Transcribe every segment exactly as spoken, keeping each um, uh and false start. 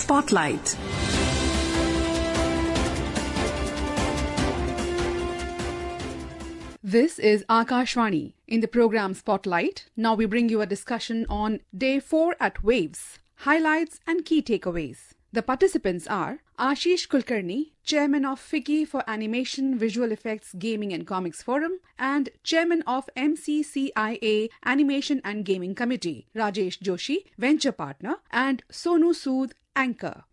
Spotlight. This is Akashvani. In the program Spotlight, now we bring you a discussion on Day four at Waves, highlights and key takeaways. The participants are Ashish Kulkarni, Chairman of FICCI for Animation, Visual Effects, Gaming and Comics Forum, and Chairman of M C C I A Animation and Gaming Committee, Rajesh Joshi, Venture Partner, and Sonu Sood, Anchor.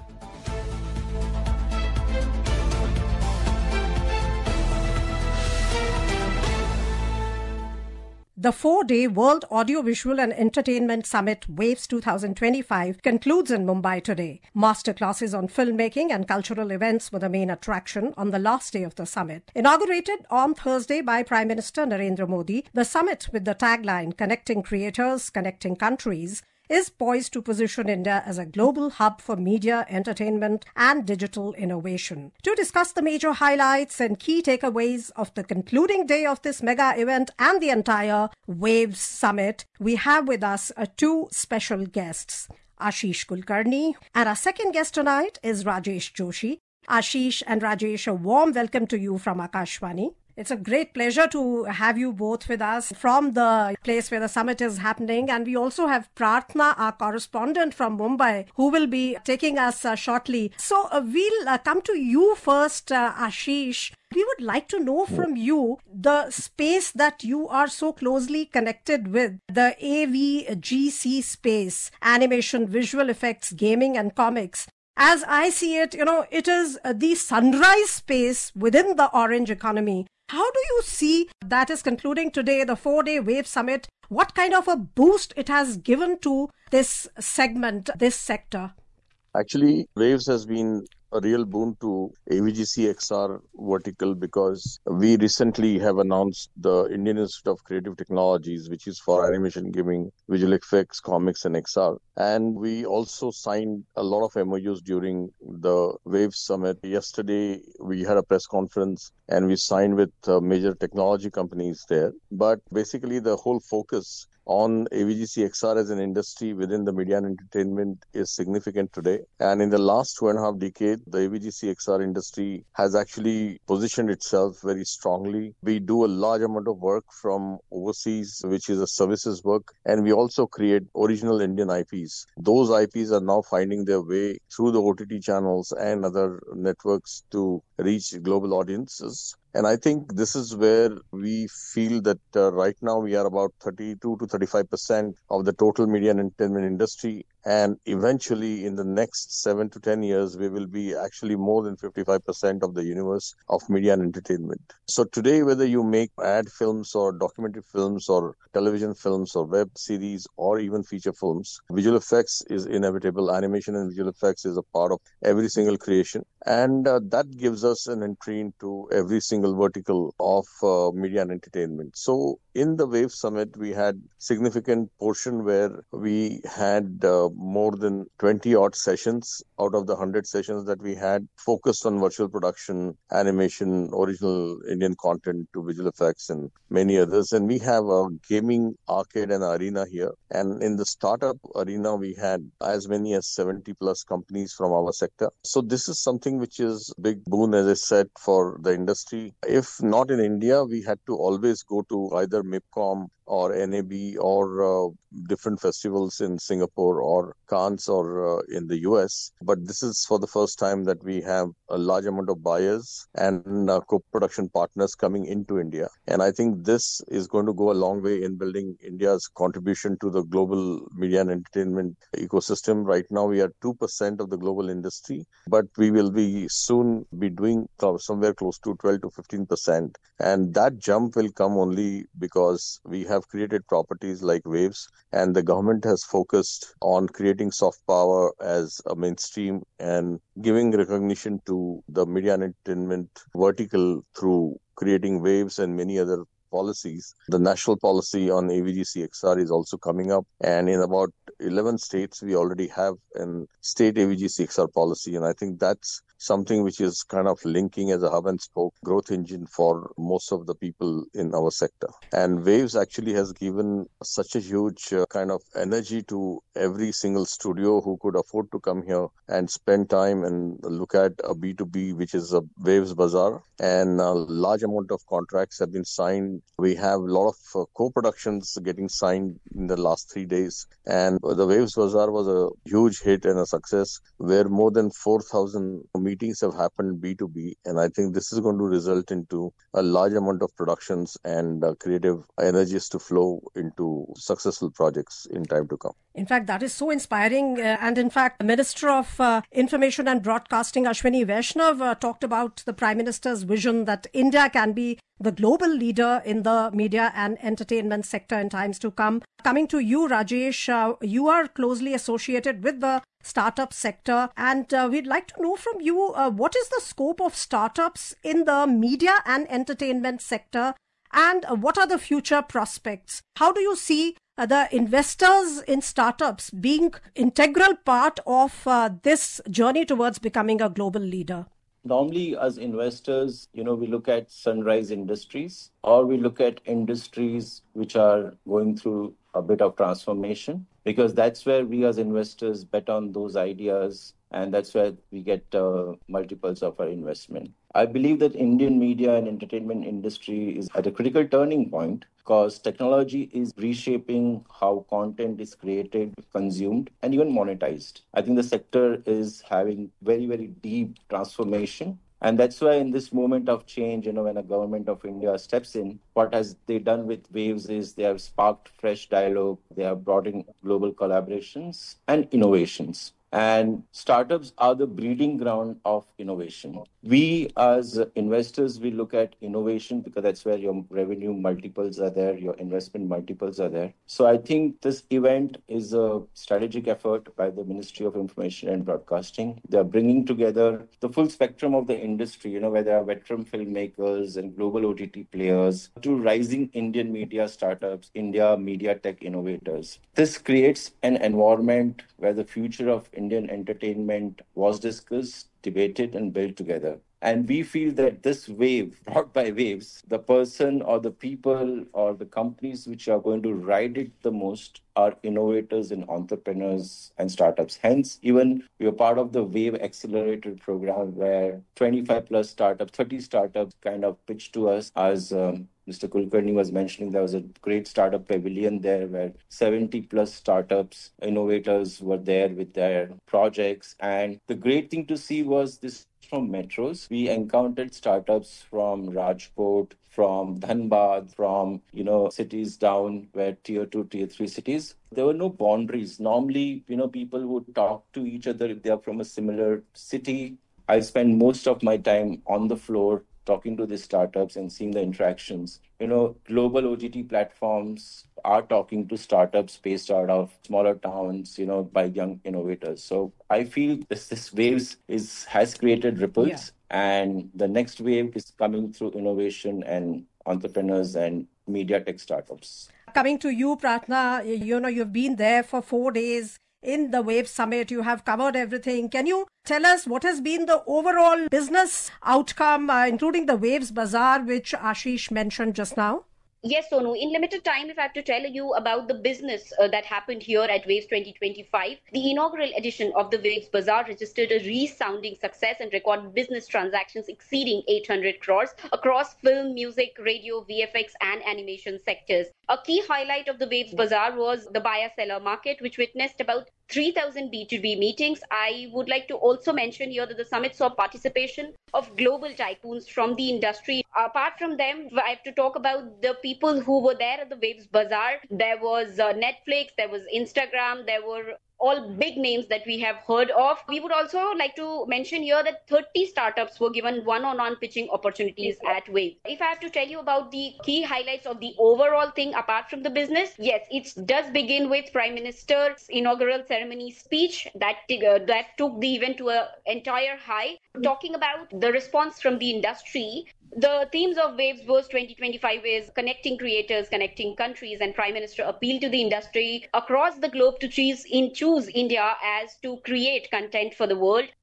The four-day World Audiovisual and Entertainment Summit Waves twenty twenty-five concludes in Mumbai today. Masterclasses on filmmaking and cultural events were the main attraction on the last day of the summit. Inaugurated on Thursday by Prime Minister Narendra Modi, the summit with the tagline "Connecting Creators, Connecting Countries" is poised to position India as a global hub for media, entertainment and digital innovation. To discuss the major highlights and key takeaways of the concluding day of this mega event and the entire Waves Summit, we have with us uh, two special guests, Ashish Kulkarni, and our second guest tonight is Rajesh Joshi. Ashish and Rajesh, a warm welcome to you from Akashvani. It's a great pleasure to have you both with us from the place where the summit is happening. And we also have Prarthna, our correspondent from Mumbai, who will be taking us uh, shortly. So uh, we'll uh, come to you first, uh, Ashish. We would like to know from you the space that you are so closely connected with, the A V G C space, animation, visual effects, gaming and comics. As I see it, you know, it is the sunrise space within the orange economy. How do you see that is concluding today, the four-day Wave Summit? What kind of a boost it has given to this segment, this sector? Actually, Waves has been a real boon to A V G C X R vertical because we recently have announced the Indian Institute of Creative Technologies, which is for animation, gaming, visual effects, comics and X R. And we also signed a lot of M O Us during the Wave Summit. Yesterday, we had a press conference and we signed with uh, major technology companies there. But basically, the whole focus on A V G C X R as an industry within the media and entertainment is significant today. And in the last two and a half decades, the A V G C X R industry has actually positioned itself very strongly. We do a large amount of work from overseas, which is a services work, and we also create original Indian I Ps. Those I Ps are now finding their way through the O T T channels and other networks to reach global audiences. And I think this is where we feel that uh, right now we are about thirty-two to thirty-five percent of the total media and entertainment industry. And eventually in the next seven to ten years, we will be actually more than fifty-five percent of the universe of media and entertainment. So today, whether you make ad films or documentary films or television films or web series or even feature films, visual effects is inevitable. Animation and visual effects is a part of every single creation. And uh, that gives us an entry into every single vertical of uh, media and entertainment. So in the Wave Summit, we had significant portion where we had uh, more than twenty odd sessions out of the one hundred sessions that we had focused on virtual production, animation, original Indian content to visual effects and many others. And we have a gaming arcade and arena here. And in the startup arena, we had as many as seventy plus companies from our sector. So this is something which is a big boon, as I said, for the industry. If not in India, we had to always go to either MIPCOM or N A B or uh, different festivals in Singapore or Cannes or uh, in the U S. But this is for the first time that we have a large amount of buyers and uh, co-production partners coming into India. And I think this is going to go a long way in building India's contribution to the global media and entertainment ecosystem. Right now, we are two percent of the global industry, but we will be soon be doing somewhere close to twelve to fifteen percent. And that jump will come only because we have created properties like Waves, and the government has focused on creating soft power as a mainstream and giving recognition to the media and entertainment vertical through creating Waves and many other policies. The national policy on A V G C X R is also coming up, and in about eleven states, we already have a state A V G C X R policy, and I think that's something which is kind of linking as a hub and spoke growth engine for most of the people in our sector. And Waves actually has given such a huge uh, kind of energy to every single studio who could afford to come here and spend time and look at a B two B, which is a Waves Bazaar. And a large amount of contracts have been signed. We have a lot of uh, co-productions getting signed in the last three days. And the Waves Bazaar was a huge hit and a success where more than four thousand meetings have happened B two B. And I think this is going to result into a large amount of productions and uh, creative energies to flow into successful projects in time to come. In fact, that is so inspiring. Uh, and in fact, the Minister of uh, Information and Broadcasting, Ashwini Vaishnav, uh, talked about the Prime Minister's vision that India can be the global leader in the media and entertainment sector in times to come. Coming to you, Rajesh, uh, you are closely associated with the startup sector, and uh, we'd like to know from you, uh, what is the scope of startups in the media and entertainment sector, and uh, what are the future prospects? How do you see uh, the investors in startups being integral part of uh, this journey towards becoming a global leader? Normally, as investors, you know, we look at sunrise industries, or we look at industries which are going through a bit of transformation, because that's where we as investors bet on those ideas, and that's where we get uh, multiples of our investment. I believe that Indian media and entertainment industry is at a critical turning point, because technology is reshaping how content is created, consumed, and even monetized. I think the sector is having very, very deep transformation. And that's why in this moment of change, you know, when a government of India steps in, what has they done with Waves is they have sparked fresh dialogue, they have brought in global collaborations and innovations. And startups are the breeding ground of innovation. We as investors, we look at innovation because that's where your revenue multiples are there, your investment multiples are there. So I think this event is a strategic effort by the Ministry of Information and Broadcasting. They're bringing together the full spectrum of the industry, you know, where there are veteran filmmakers and global O T T players to rising Indian media startups, India media tech innovators. This creates an environment where the future of Indian entertainment was discussed, debated, and built together. And we feel that this wave brought by Waves, the person or the people or the companies which are going to ride it the most are innovators and entrepreneurs and startups. Hence, even we are part of the Wave Accelerator program where twenty-five plus startups, thirty startups kind of pitched to us. As um, Mister Kulkarni was mentioning, there was a great startup pavilion there where seventy plus startups, innovators were there with their projects. And the great thing to see was this from metros. We encountered startups from Rajkot, from Dhanbad, from, you know, cities down where tier two, tier three cities. There were no boundaries. Normally, you know, people would talk to each other if they are from a similar city. I spend most of my time on the floor talking to these startups and seeing the interactions. You know, global O T T platforms are talking to startups based out of smaller towns, you know, by young innovators. So I feel this, this waves is has created ripples, yeah. And the next wave is coming through innovation and entrepreneurs and media tech startups. Coming to you, Pratna, you know, you've been there for four days in the Wave Summit. You have covered everything. Can you tell us what has been the overall business outcome, uh, including the Waves Bazaar, which Ashish mentioned just now? Yes, Sonu. In limited time, if I have to tell you about the business uh, that happened here at Waves twenty twenty-five, the inaugural edition of the Waves Bazaar registered a resounding success and recorded business transactions exceeding eight hundred crores across film, music, radio, V F X and animation sectors. A key highlight of the Waves Bazaar was the buyer-seller market, which witnessed about three thousand B two B meetings. I would like to also mention here that the summit saw participation of global tycoons from the industry. Apart from them, I have to talk about the people who were there at the Waves Bazaar. There was uh, Netflix, there was Instagram, there were all big names that we have heard of. We would also like to mention here that thirty startups were given one-on-one pitching opportunities at Wave. If I have to tell you about the key highlights of the overall thing apart from the business, yes, it does begin with Prime Minister's inaugural ceremony speech that, uh, that took the event to an entire high. Talking about the response from the industry, the themes of Waves Burst twenty twenty-five is connecting creators, connecting countries, and Prime Minister appealed to the industry across the globe to choose in choose India as to create content for the world.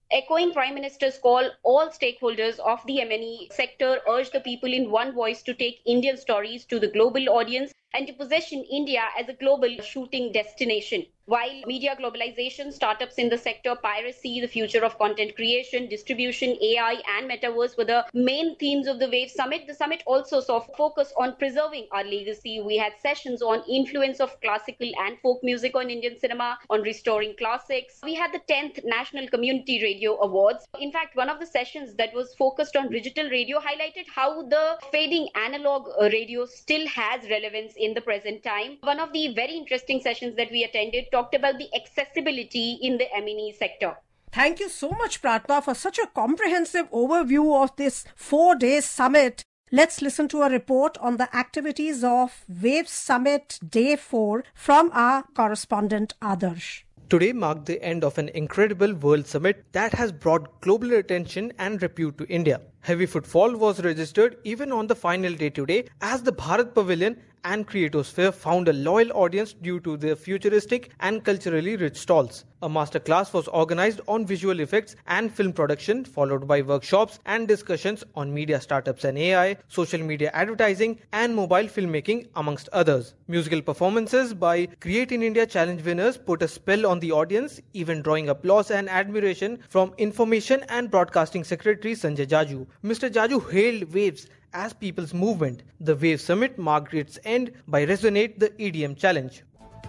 Echoing Prime Minister's call, all stakeholders of the M and E sector urged the people in one voice to take Indian stories to the global audience and to position India as a global shooting destination. While media globalization, startups in the sector, piracy, the future of content creation, distribution, A I and metaverse were the main themes of the WAVE Summit, the summit also saw focus on preserving our legacy. We had sessions on influence of classical and folk music on Indian cinema, on restoring classics. We had the tenth National Community Radio Awards. In fact, one of the sessions that was focused on digital radio highlighted how the fading analog radio still has relevance in the present time. One of the very interesting sessions that we attended talked about the accessibility in the M and E sector. Thank you so much, Pratna, for such a comprehensive overview of this four-day summit. Let's listen to a report on the activities of WAVE Summit Day four from our correspondent Adarsh. Today marked the end of an incredible World Summit that has brought global attention and repute to India. Heavy footfall was registered even on the final day today as the Bharat Pavilion and Creatosphere found a loyal audience due to their futuristic and culturally rich stalls. A masterclass was organized on visual effects and film production, followed by workshops and discussions on media startups and A I, social media advertising and mobile filmmaking, amongst others. Musical performances by Create in India Challenge winners put a spell on the audience, even drawing applause and admiration from Information and Broadcasting Secretary Sanjay Jaju. Mister Jaju hailed WAVES as people's movement. The WAVE Summit marked its end by Resonate, the E D M challenge.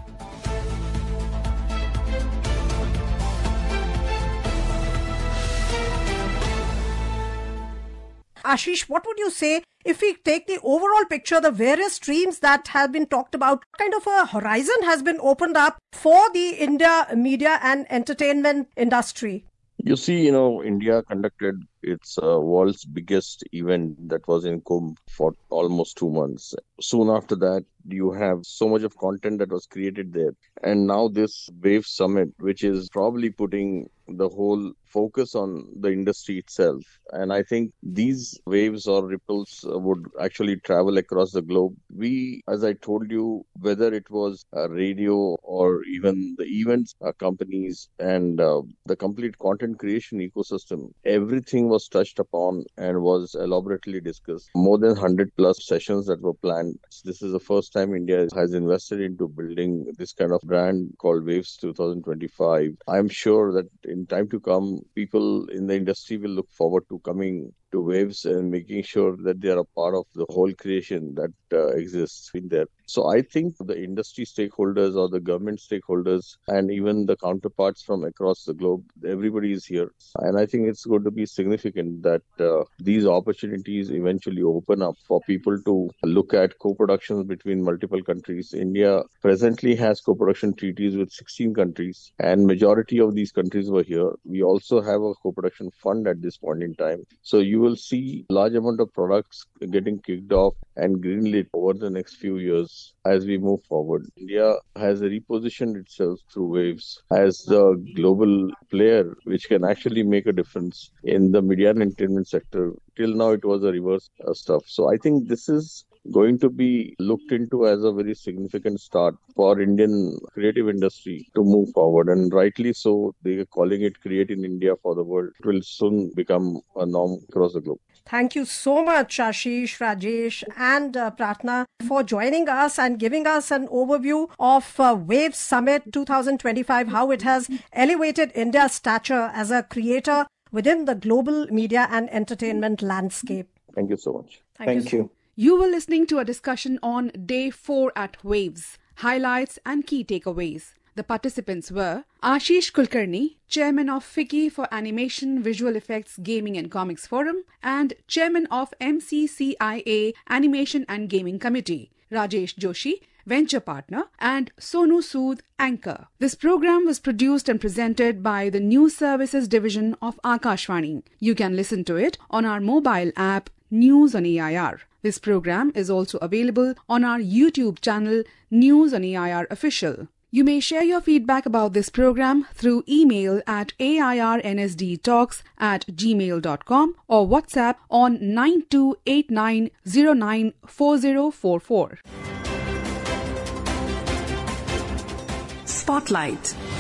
Ashish, what would you say if we take the overall picture, the various streams that have been talked about, kind of a horizon has been opened up for the India media and entertainment industry? You see, you know, India conducted its uh, world's biggest event that was in Kumbh for almost two months. Soon after that, you have so much of content that was created there. And now this WAVE Summit, which is probably putting the whole focus on the industry itself. And I think these waves or ripples would actually travel across the globe. We, as I told you, whether it was a radio or even the events uh, companies and uh, the complete content creation ecosystem, everything was touched upon and was elaborately discussed. More than one hundred plus sessions that were planned. This is the first time India has invested into building this kind of brand called WAVES twenty twenty-five. I'm sure that in time to come, people in the industry will look forward to coming to WAVES and making sure that they are a part of the whole creation that uh, exists in there. So I think the industry stakeholders or the government stakeholders and even the counterparts from across the globe, everybody is here. And I think it's going to be significant that uh, these opportunities eventually open up for people to look at co-productions between multiple countries. India presently has co-production treaties with sixteen countries, and majority of these countries were here. We also have a co-production fund at this point in time. So you will see large amount of products getting kicked off and greenlit over the next few years as we move forward. India has repositioned itself through WAVES as the global player which can actually make a difference in the media and entertainment sector. Till now it was a reverse uh, stuff. So I think this is going to be looked into as a very significant start for Indian creative industry to move forward. And rightly so, they are calling it Create in India for the world. It will soon become a norm across the globe. Thank you so much, Ashish, Rajesh and uh, Pratna for joining us and giving us an overview of uh, WAVE Summit twenty twenty-five, how it has elevated India's stature as a creator within the global media and entertainment landscape. Thank you so much. Thank, Thank you. you. You were listening to a discussion on Day four at WAVES, highlights and key takeaways. The participants were Ashish Kulkarni, Chairman of FICCI for Animation, Visual Effects, Gaming and Comics Forum, and Chairman of M C C I A Animation and Gaming Committee, Rajesh Joshi, Venture Partner, and Sonu Sood, Anchor. This program was produced and presented by the News Services Division of Akashvani. You can listen to it on our mobile app, News on A I R. This program is also available on our YouTube channel, News on A I R Official. You may share your feedback about this program through email at airnsdtalks at gmail dot com or WhatsApp on nine two eight nine zero nine four zero four four. Spotlight.